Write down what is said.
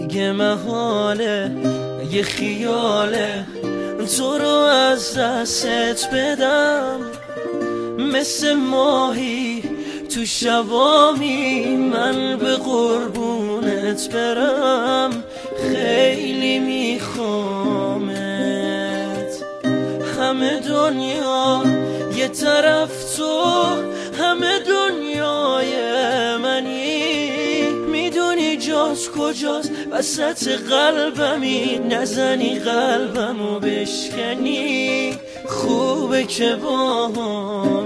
یه محاله یه خیاله تو رو از دستت بدم، مثل ماهی تو شبامی من به قربونت برم. خیلی میخوامت، همه دنیا یه طرف تو، همه دنیای منی. میدونی جاست کجاست؟ وسط قلبمی، نزنی قلبمو بشکنی. خوبه که با